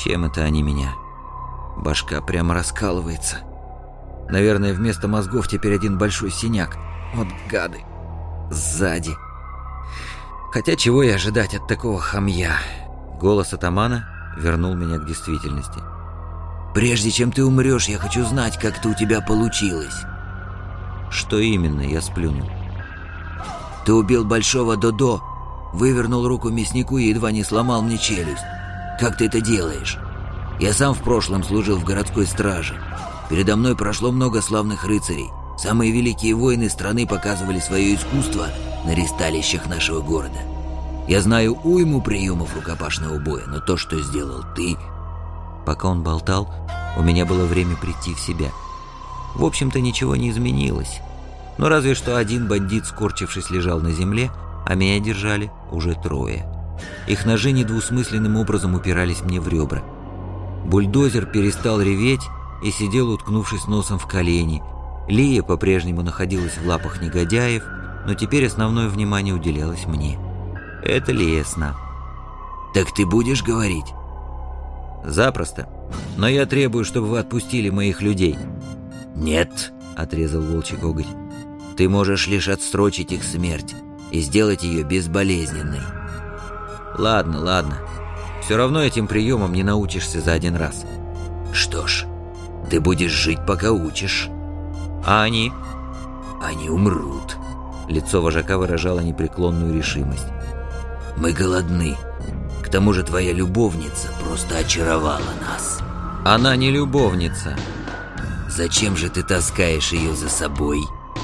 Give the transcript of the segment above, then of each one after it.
Чем это они меня? Башка прямо раскалывается. Наверное, вместо мозгов теперь один большой синяк. Вот гады. Сзади. Хотя чего и ожидать от такого хамья? Голос атамана вернул меня к действительности. «Прежде чем ты умрешь, я хочу знать, как это у тебя получилось». «Что именно?» — я сплюнул. «Ты убил Большого Додо, вывернул руку мяснику и едва не сломал мне челюсть. Как ты это делаешь? Я сам в прошлом служил в городской страже. Передо мной прошло много славных рыцарей. Самые великие воины страны показывали свое искусство на ристалищах нашего города. Я знаю уйму приемов рукопашного боя, но то, что сделал ты...» Пока он болтал, у меня было время прийти в себя. В общем-то, ничего не изменилось. Но разве что один бандит, скорчившись, лежал на земле, а меня держали уже трое. Их ножи недвусмысленным образом упирались мне в ребра. Бульдозер перестал реветь и сидел, уткнувшись носом в колени. Лия по-прежнему находилась в лапах негодяев, но теперь основное внимание уделялось мне. Это лестно. «Так ты будешь говорить?» «Запросто. Но я требую, чтобы вы отпустили моих людей». «Нет», — отрезал волчий коготь. «Ты можешь лишь отсрочить их смерть и сделать ее безболезненной». «Ладно, ладно. Все равно этим приемом не научишься за один раз». «Что ж, ты будешь жить, пока учишь». «А они?» «Они умрут». Лицо вожака выражало непреклонную решимость. «Мы голодны. К тому же твоя любовница просто очаровала нас». «Она не любовница». «Зачем же ты таскаешь ее за собой?»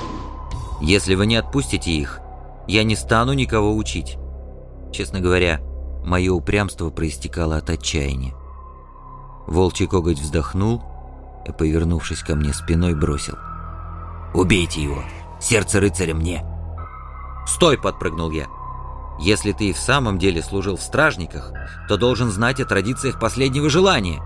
«Если вы не отпустите их, я не стану никого учить». Честно говоря, мое упрямство проистекало от отчаяния. Волчий коготь вздохнул и, повернувшись ко мне спиной, бросил: «Убейте его! Сердце рыцаря мне!» «Стой!» — подпрыгнул я. «Если ты и в самом деле служил в стражниках, то должен знать о традициях последнего желания».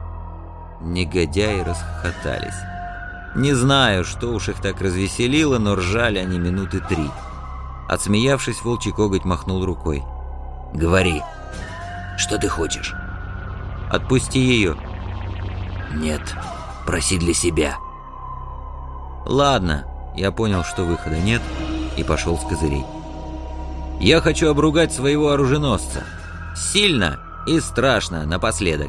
Негодяи расхохотались. Не знаю, что уж их так развеселило, но ржали они минуты 3. Отсмеявшись, волчий коготь махнул рукой. «Говори, что ты хочешь?» «Отпусти ее». «Нет, проси для себя». «Ладно». Я понял, что выхода нет, и пошел с козырей. «Я хочу обругать своего оруженосца. Сильно и страшно напоследок».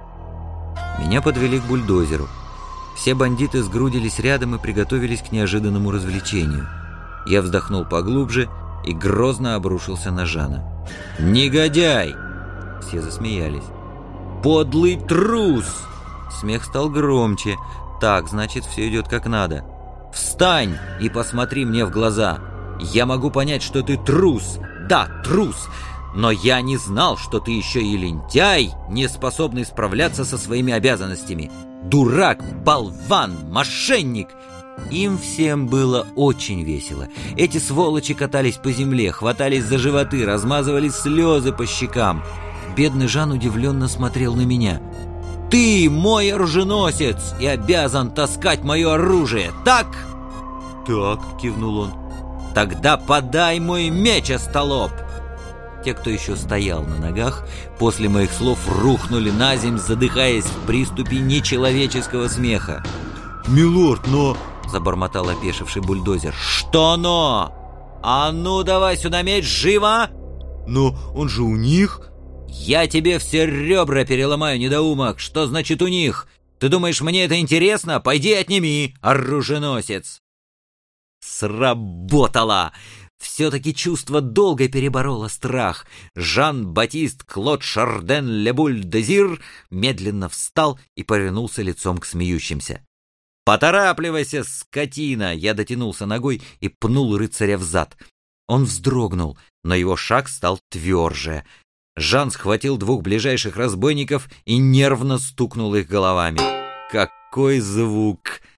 Меня подвели к бульдозеру. Все бандиты сгрудились рядом и приготовились к неожиданному развлечению. Я вздохнул поглубже и грозно обрушился на Жана. «Негодяй!» Все засмеялись. «Подлый трус!» Смех стал громче. «Так, значит, все идет как надо. Встань и посмотри мне в глаза. Я могу понять, что ты трус. Да, трус. Но я не знал, что ты еще и лентяй, не способный справляться со своими обязанностями. Дурак, болван, мошенник!» Им всем было очень весело. Эти сволочи катались по земле, хватались за животы, размазывали слезы по щекам. Бедный Жан удивленно смотрел на меня. «Ты мой оруженосец и обязан таскать мое оружие, так?» «Так», — кивнул он. «Тогда подай мой меч, остолоп!» Те, кто еще стоял на ногах, после моих слов рухнули на землю, задыхаясь в приступе нечеловеческого смеха. «Милорд, но...» — забормотал опешивший бульдозер. «Что но? А ну давай сюда меч, живо!» «Но он же у них...» «Я тебе все ребра переломаю, недоумок! Что значит у них? Ты думаешь, мне это интересно? Пойди отними, оруженосец!» Сработало! Все-таки чувство долго перебороло страх. Жан-Батист Клод Шарден Ле-Буль-Дезир медленно встал и повернулся лицом к смеющимся. «Поторапливайся, скотина!» Я дотянулся ногой и пнул рыцаря в зад. Он вздрогнул, но его шаг стал тверже. Жан схватил 2 ближайших разбойников и нервно стукнул их головами. Какой звук!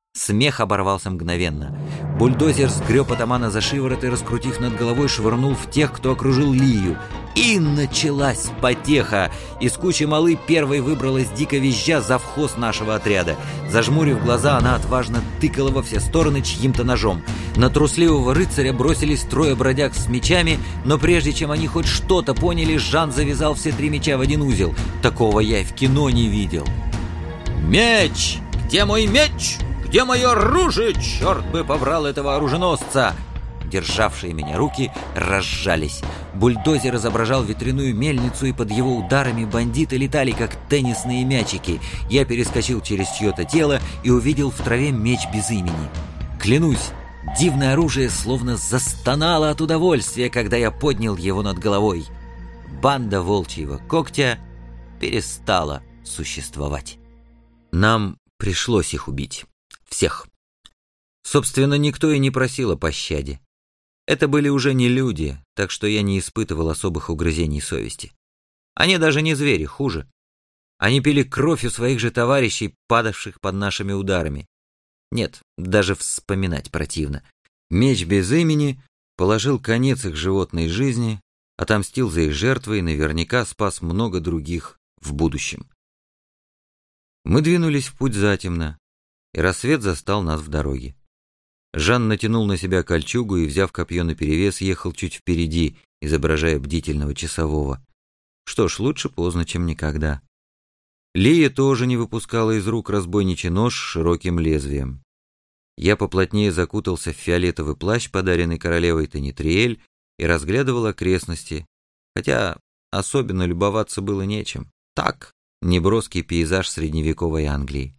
Смех оборвался мгновенно. Бульдозер сгреб атамана за шиворот и, раскрутив над головой, швырнул в тех, кто окружил Лию. И началась потеха. Из кучи малы первой выбралась дико визжа завхоз нашего отряда. Зажмурив глаза, она отважно тыкала во все стороны чьим-то ножом. На трусливого рыцаря бросились трое бродяг с мечами, но прежде чем они хоть что-то поняли, Жан завязал все 3 меча в один узел. Такого я и в кино не видел. «Меч! Где мой меч? Где мое оружие? Черт бы побрал этого оруженосца!» Державшие меня руки разжались. Бульдозер изображал ветряную мельницу, и под его ударами бандиты летали, как теннисные мячики. Я перескочил через чье-то тело и увидел в траве меч без имени. Клянусь, дивное оружие словно застонало от удовольствия, когда я поднял его над головой. Банда волчьего когтя перестала существовать. Нам пришлось их убить. Всех. Собственно, никто и не просил о пощаде. Это были уже не люди, так что я не испытывал особых угрызений совести. Они даже не звери, хуже. Они пили кровь у своих же товарищей, падавших под нашими ударами. Нет, даже вспоминать противно. Меч без имени положил конец их животной жизни, отомстил за их жертвы и наверняка спас много других в будущем. Мы двинулись в путь затемно, и рассвет застал нас в дороге. Жан натянул на себя кольчугу и, взяв копье наперевес, ехал чуть впереди, изображая бдительного часового. Что ж, лучше поздно, чем никогда. Лия тоже не выпускала из рук разбойничий нож с широким лезвием. Я поплотнее закутался в фиолетовый плащ, подаренный королевой Танитриэль, и разглядывал окрестности, хотя особенно любоваться было нечем. Так, неброский пейзаж средневековой Англии.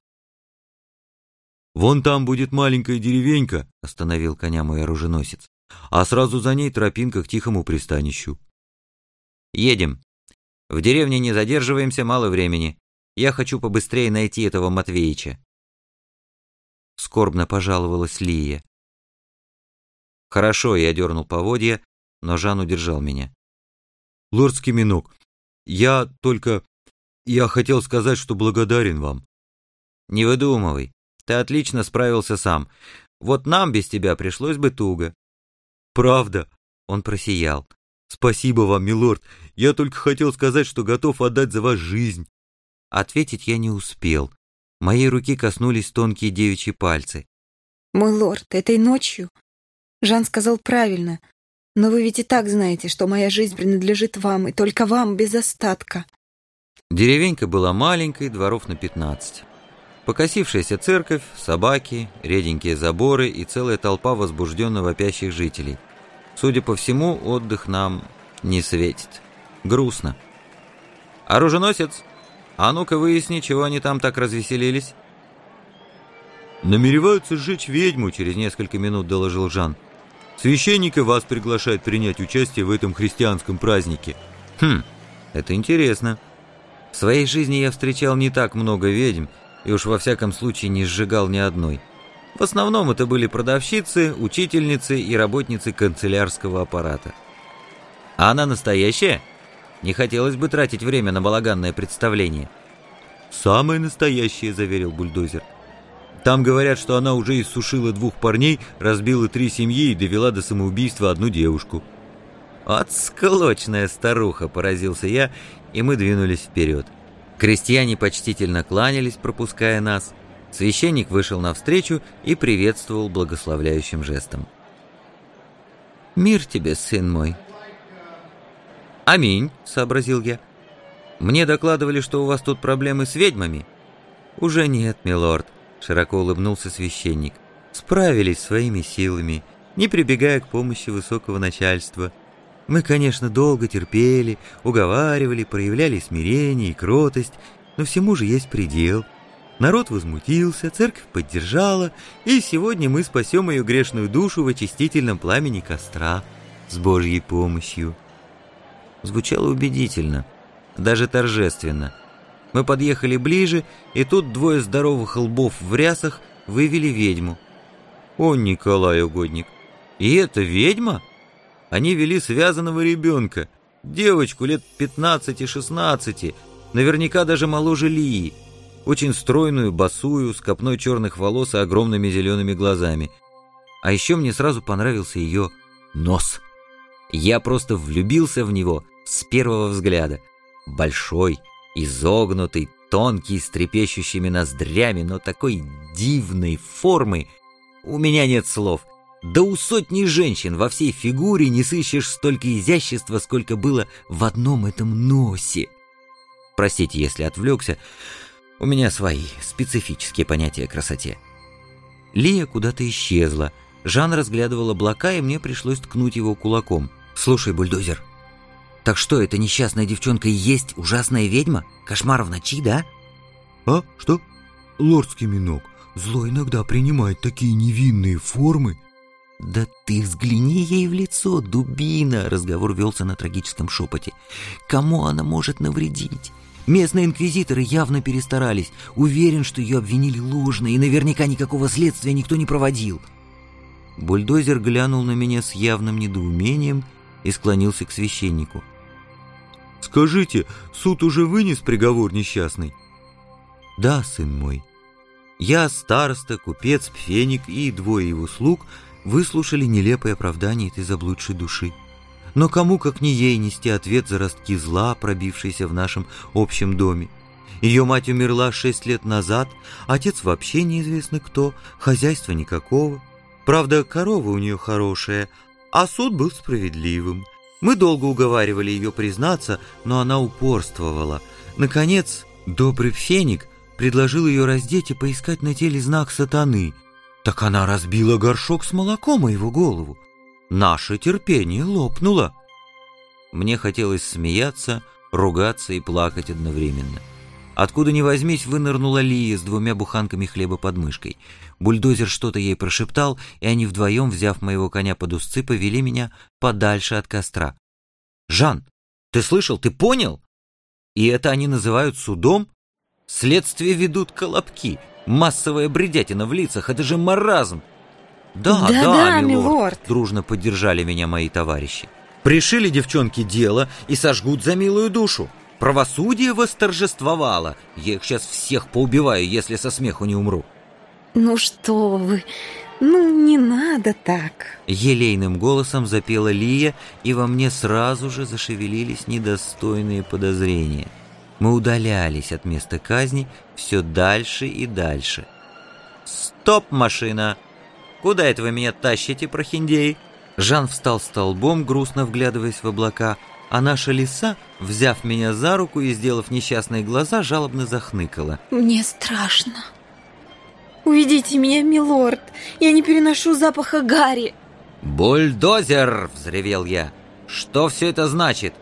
«Вон там будет маленькая деревенька», — остановил коня мой оруженосец, «а сразу за ней тропинка к тихому пристанищу». «Едем. В деревне не задерживаемся, мало времени. Я хочу побыстрее найти этого Матвеича». Скорбно пожаловалась Лия. «Хорошо», — я дернул поводья, но Жан удержал меня. «Лордский минок, я хотел сказать, что благодарен вам». «Не выдумывай. Ты отлично справился сам. Вот нам без тебя пришлось бы туго». «Правда?» — он просиял. «Спасибо вам, милорд. Я только хотел сказать, что готов отдать за вас жизнь». Ответить я не успел. Моей руки коснулись тонкие девичьи пальцы. «Мой лорд, этой ночью...» Жан сказал правильно. «Но вы ведь и так знаете, что моя жизнь принадлежит вам, и только вам без остатка». Деревенька была маленькой, дворов на 15. Покосившаяся церковь, собаки, реденькие заборы и целая толпа возбужденно вопящих жителей. Судя по всему, отдых нам не светит. Грустно. «Оруженосец, а ну-ка выясни, чего они там так развеселились». «Намереваются сжечь ведьму», — через несколько минут доложил Жан. «Священник и вас приглашает принять участие в этом христианском празднике». Это интересно. В своей жизни я встречал не так много ведьм, и уж во всяком случае не сжигал ни одной. В основном это были продавщицы, учительницы и работницы канцелярского аппарата. А она настоящая? Не хотелось бы тратить время на балаганное представление. «Самое настоящее», — заверил бульдозер. «Там говорят, что она уже иссушила 2 парней, разбила 3 семьи и довела до самоубийства 1 девушку». «От склочная старуха», — поразился я, и мы двинулись вперед. Крестьяне почтительно кланялись, пропуская нас. Священник вышел навстречу и приветствовал благословляющим жестом. «Мир тебе, сын мой». «Аминь», — сообразил я. «Мне докладывали, что у вас тут проблемы с ведьмами». «Уже нет, милорд», — широко улыбнулся священник. «Справились своими силами, не прибегая к помощи высокого начальства. Мы, конечно, долго терпели, уговаривали, проявляли смирение и кротость, но всему же есть предел. Народ возмутился, церковь поддержала, и сегодня мы спасем ее грешную душу в очистительном пламени костра с Божьей помощью». Звучало убедительно, даже торжественно. Мы подъехали ближе, и тут 2 здоровых лбов в рясах вывели ведьму. «О, Николай Угодник, и это ведьма?» Они вели связанного ребенка, девочку лет 15-16, наверняка даже моложе Лии. очень стройную, босую, с копной черных волос и огромными зелеными глазами. А еще мне сразу понравился ее нос. Я просто влюбился в него с первого взгляда. Большой, изогнутый, тонкий, с трепещущими ноздрями, но такой дивной формы. У меня нет слов. Да у сотни женщин во всей фигуре не сыщешь столько изящества, сколько было в одном этом носе. Простите, если отвлекся. У меня свои специфические понятия о красоте. Лия куда-то исчезла. Жан разглядывал облака, и мне пришлось ткнуть его кулаком. «Слушай, бульдозер, так что, эта несчастная девчонка и есть ужасная ведьма? Кошмар в ночи, да?» «А? Что? Лордский минок. Зло иногда принимает такие невинные формы». «Да ты взгляни ей в лицо, дубина!» Разговор велся на трагическом шепоте. «Кому она может навредить? Местные инквизиторы явно перестарались. Уверен, что ее обвинили ложно, и наверняка никакого следствия никто не проводил». Бульдозер глянул на меня с явным недоумением и склонился к священнику. «Скажите, суд уже вынес приговор несчастный?» «Да, сын мой. Я, староста, купец, пфеник и двое его слуг выслушали нелепое оправдание этой заблудшей души. Но кому, как не ей, нести ответ за ростки зла, пробившиеся в нашем общем доме? Ее мать умерла 6 лет назад, отец вообще неизвестно кто, хозяйства никакого. Правда, корова у нее хорошая, а суд был справедливым. Мы долго уговаривали ее признаться, но она упорствовала. Наконец, добрый пфеник предложил ее раздеть и поискать на теле знак сатаны. Так она разбила горшок с молоком о его голову. Наше терпение лопнуло». Мне хотелось смеяться, ругаться и плакать одновременно. Откуда ни возьмись, вынырнула Лия с 2 буханками хлеба под мышкой. Бульдозер что-то ей прошептал, и они вдвоем, взяв моего коня под узцы, повели меня подальше от костра. «Жан, ты слышал, ты понял? И это они называют судом? Следствие ведут колобки, массовая бредятина в лицах, это же маразм!» Да, милорд, дружно поддержали меня мои товарищи. «Пришили девчонки дело и сожгут за милую душу. Правосудие восторжествовало. Я их сейчас всех поубиваю, если со смеху не умру». «Ну что вы, не надо так!» Елейным голосом запела Лия, и во мне сразу же зашевелились недостойные подозрения. Мы удалялись от места казни все дальше и дальше. «Стоп, машина! Куда это вы меня тащите, прохиндеи?» Жан встал столбом, грустно вглядываясь в облака, а наша лиса, взяв меня за руку и сделав несчастные глаза, жалобно захныкала. «Мне страшно. Уведите меня, милорд, я не переношу запаха гари». «Бульдозер!» — взревел я. «Что все это значит?»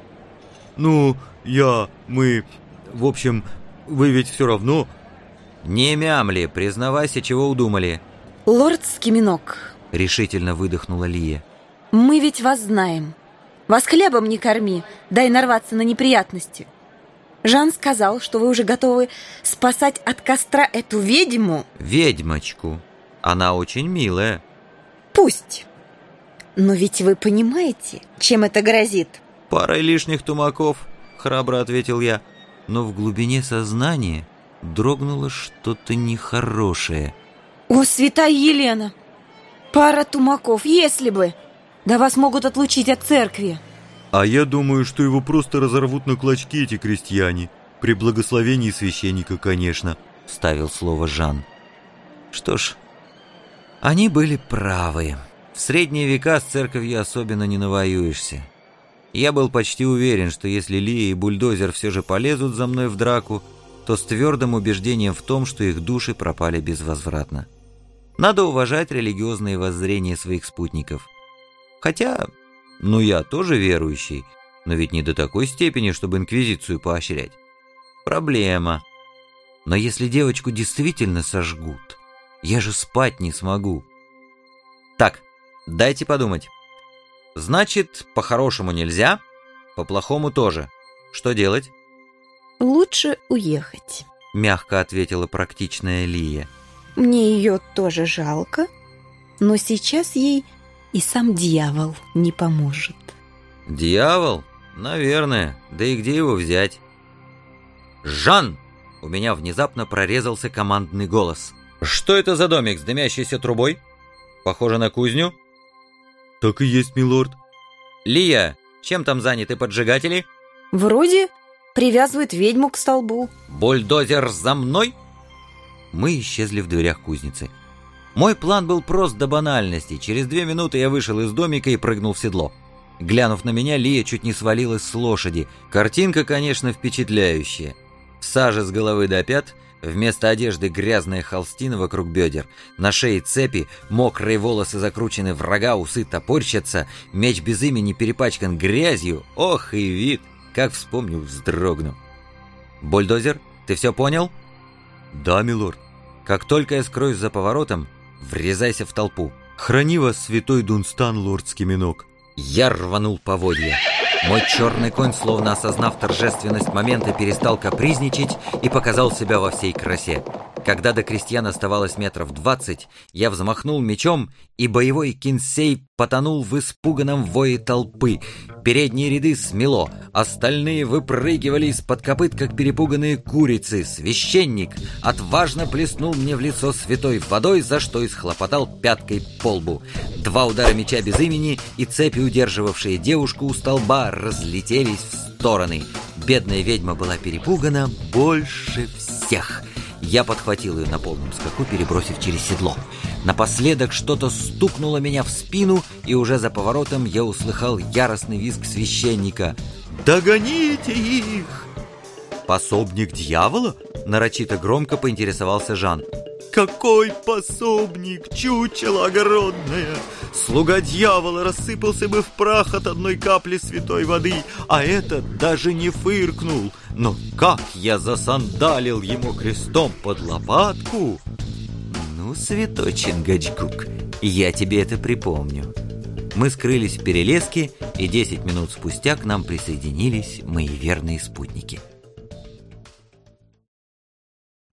Мы... В общем, вы ведь все равно...» «Не мямли, признавайся, чего удумали». «Лордский минок», — решительно выдохнула Лия. «Мы ведь вас знаем. Вас хлебом не корми, дай нарваться на неприятности. Жан сказал, что вы уже готовы спасать от костра эту ведьму». «Ведьмочку. Она очень милая». «Пусть. Но ведь вы понимаете, чем это грозит?» «Парой лишних тумаков», — храбро ответил я. Но в глубине сознания дрогнуло что-то нехорошее. «О, святая Елена! Пара тумаков, если бы! Да вас могут отлучить от церкви!» «А я думаю, что его просто разорвут на клочки эти крестьяне. При благословении священника, конечно», — вставил слово Жан. Что ж, они были правы. В средние века с церковью особенно не навоюешься. Я был почти уверен, что если Лия и Бульдозер все же полезут за мной в драку, то с твердым убеждением в том, что их души пропали безвозвратно. Надо уважать религиозные воззрения своих спутников. Хотя, я тоже верующий, но ведь не до такой степени, чтобы инквизицию поощрять. Проблема. Но если девочку действительно сожгут, я же спать не смогу. Так, дайте подумать. Значит, по-хорошему нельзя, по-плохому тоже. Что делать? «Лучше уехать», — мягко ответила практичная Лия. «Мне ее тоже жалко, но сейчас ей и сам дьявол не поможет». «Дьявол? Наверное. Да и где его взять?» «Жан!» у меня внезапно прорезался командный голос. «Что это за домик с дымящейся трубой? Похоже на кузню?» «Так и есть, милорд». «Лия, чем там заняты поджигатели?» Вроде привязывают ведьму к столбу. «Бульдозер за мной!» Мы исчезли в дверях кузницы. Мой план был прост до банальности. Через 2 минуты я вышел из домика и прыгнул в седло. Глянув на меня, Лия чуть не свалилась с лошади. Картинка, конечно, впечатляющая. В саже с головы до пят, вместо одежды грязная холстина вокруг бедер, на шее цепи, мокрые волосы закручены в рога, усы топорщатся, меч без имени перепачкан грязью. Ох и вид! Как вспомню, вздрогну. «Бульдозер, ты все понял?» «Да, милорд». «Как только я скроюсь за поворотом, врезайся в толпу». «Храни вас, святой Дунстан, лорд Скиминок». Я рванул поводья. Мой черный конь, словно осознав торжественность момента, перестал капризничать и показал себя во всей красе. Когда до крестьян оставалось 20 метров, я взмахнул мечом, и боевой кинсей потонул в испуганном вое толпы. Передние ряды смело, остальные выпрыгивали из-под копыт, как перепуганные курицы. Священник отважно плеснул мне в лицо святой водой, за что исхлопотал пяткой по лбу. 2 удара меча без имени, и цепи, удерживавшие девушку у столба, разлетелись в стороны. Бедная ведьма была перепугана больше всех. Я подхватил ее на полном скаку, перебросив через седло. Напоследок что-то стукнуло меня в спину, и уже за поворотом я услыхал яростный визг священника. «Догоните их!» «Пособник дьявола?» — нарочито громко поинтересовался Жан. «Какой пособник, чучело огородное! Слуга дьявола рассыпался бы в прах от одной капли святой воды, а этот даже не фыркнул. Но как я засандалил ему крестом под лопатку!» «Ну, святой Чингачгук, я тебе это припомню». Мы скрылись в перелеске, и 10 минут спустя к нам присоединились мои верные спутники.